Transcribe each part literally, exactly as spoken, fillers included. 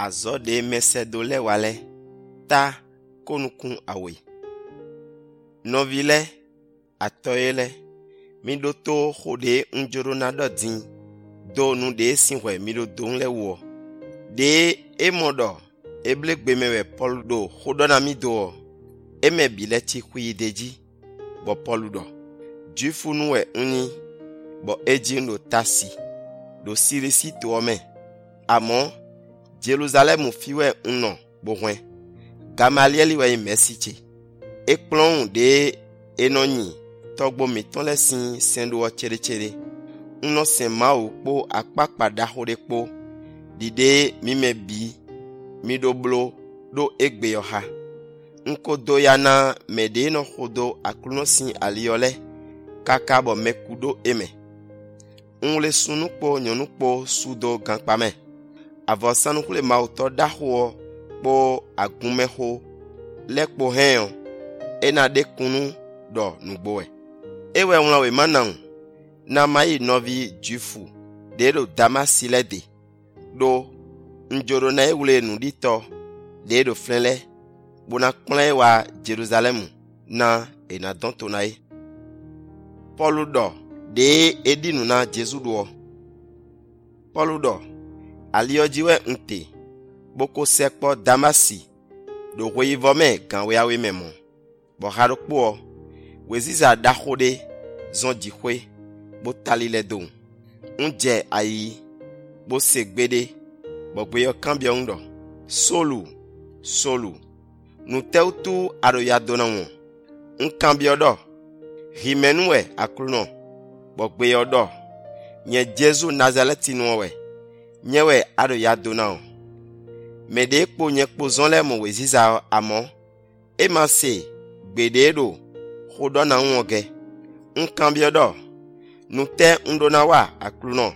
Azo de mesedo le wale ta konukun awe. Novile atoyele mi do to khode njoro na do din do nu de sinwe mi do don le wo de emodo eble gbemewe Paul do khodo na mi do eme bileti kwi deji bo Paul do jufu nu we uni bo eji no tasi do sirisi to ome amo Jerusalem fiwe uno bo hwen Gamaliel we mesiche ekplon de enonyi togbo miton lesin sendo chere chere uno sen ma okpo apapada horepo dide mime bi mi do blo do egbe yoha nko do yana mede no hodo akluno sin aliole kaka bo mekudo eme unle sunukpo nyonukpo sudo ganpame avosanu kule ma oto daho po agunmeho lekpo hen ena de kunu do nugboe ewe wona we manan na mai novi jufu de do damasile de do njoro na ewule nu dito de do flenle bona kplen wa Jerusalem na ena donto nai Paul do de edinu na Jesu do Paul do aliojiwe nte boko sekpo damasi do royivome ganwe awe memo bo harokpo weziza dakhode zon dikwe bo talile do unje ayi bo segbede bo gbeyo kambio ndo solu solu nu teutu aro ya dona won un kambio do himenwe akruno bo gbeyo do nye Jesu Nazareti nowe nyewe aro ya dona mede po nye po zonle mo weziza amo emase gbede do khodo na nwoge nkambio do nute ndona wa akruno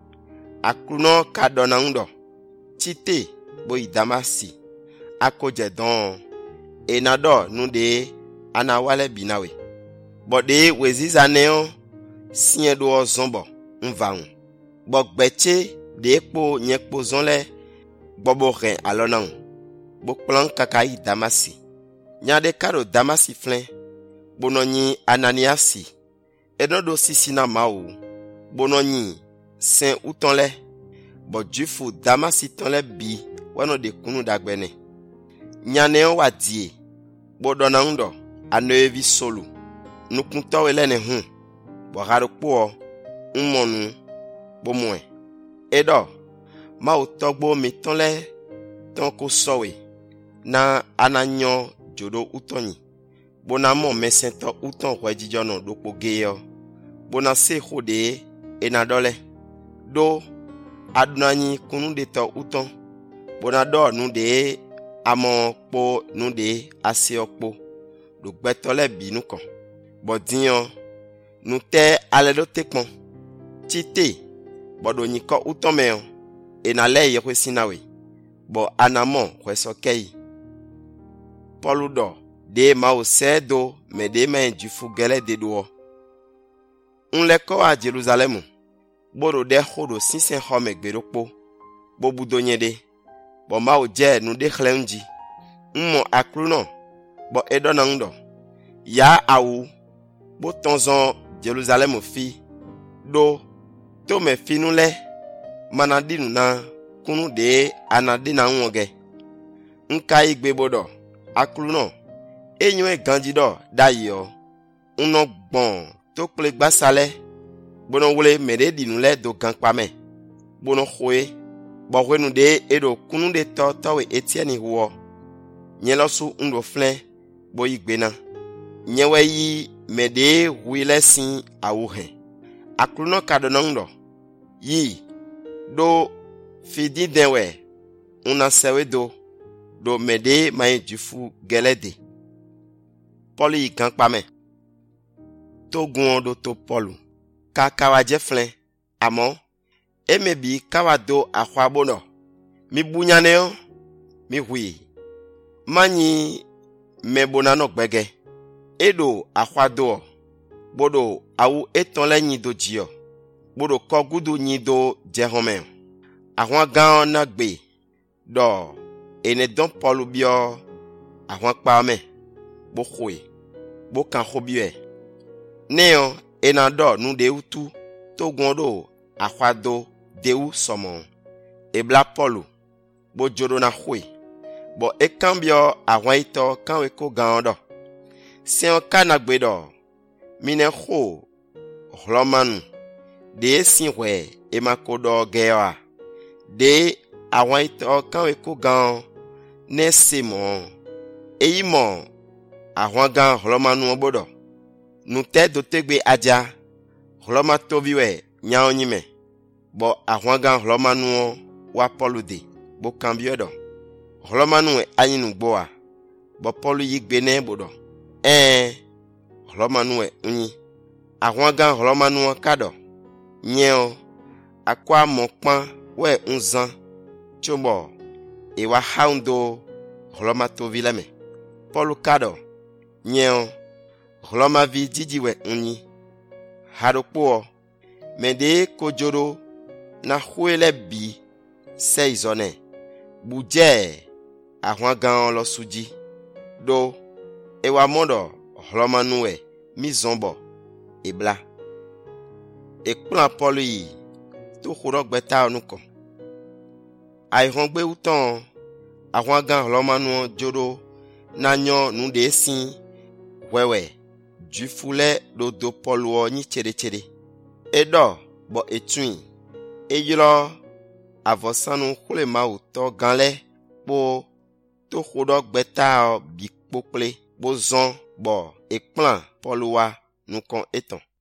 akruno kadona ndo chite bo idamasi akoje don enado nude anawale binawe bode weziza neo siedo ozombo nvaun bogbeche de po nyekpo zonle bobo ren alona bo plan kaka idamasi nyade karo damasi flen bononyi ananiasi enodo sisina maou bononyi sen utonle bo jufu damasi tonle bi wano de kunu dagbene nyane wa die bodona ndo anoevi solu nukunto welene hu bo harokpo umonu bomwe edo ma utogbo mitonle tonko sowe na ananyo jodo utonyi bona mo mesento uton wejijo no dopo geyo bona se khode enadole do adunanyi kunu de to uton bona do nu de amo po nu de ase okpo do gbetole binu kan bodiyan nu te aledo tekpon chite bodo nyiko uton me enale ye kwesinawe bo anamo kwesokei Paul do de ma o sedo me de ma jufu gele de do un le ko a Jerusalem boro de khodo sinsen home gberopo bo budonye de bo ma o je nu de khlenji mmo akruno bo edona ndo ya awu bo tonzon Jerusalem fi do to me finule manadinu na kunu de anadina nwoge nka igbe bodo akruno enyo ganjido dayo uno gbon to ple gbasale bono wole mere dinule do ganpame bono khoe bo hwenu de edo kunu de to to we etieni wo nyelosu ndo flen bo igbena nyewe yi mede wilesin awuhe akruno kadonondo yi do fidi denwe una sewe do do mede mai jufu gelede Paul yi kan pa me to gun do to Paul ka kawaje flen amo emebi kawado akhwabono mi bunyane o mi hui manyi mebona no gbege edo akhwado bodo awu etonle nyi do jio bodo kogudu nyi do jehome ahwa gan na gbe do ene don Paul bio ahwan pa me bo khoe bo kan khobie neo ena do nu de utu to gondo akwado de u somo e bla Paul bo joro na khoe bo e cambio ahwan ito kan we ko gando si on kana gbedo mine kho Romanu de sinwe e makodo gewa de àwọn ito kan we ko gan ne simon eyi mo àwọn gan Romanu obodo nu te do tegbe aja Roma tobi we nya onyime bo àwọn gan Romanu wa Paul de bo cambio do Romanu e anyinu gboa bo Paul yi gbe ne bodo eh Romanu e unyi àwọn gan Romanu kado nyeo akwa mokpan we unzan chobo e wa haundo Roma to vilame Paul kado nyeo Roma vi jiji we unyi haropo mede kojoro na huele bi seizone buje àwọn gan lo suji do e wa modo Romanu e mizombo ebla e plan Paul yi to khoro gbeta onuko ai hon gbe uton àwọn gan Romanu joro na nyo nu de sin wewe ju fule do do Paul wo ni chere chere e do bo etun e yiro avosanu kule ma uto ganle po to khoro gbeta bi pople bo zon bo e plan Paul wa nu kon eton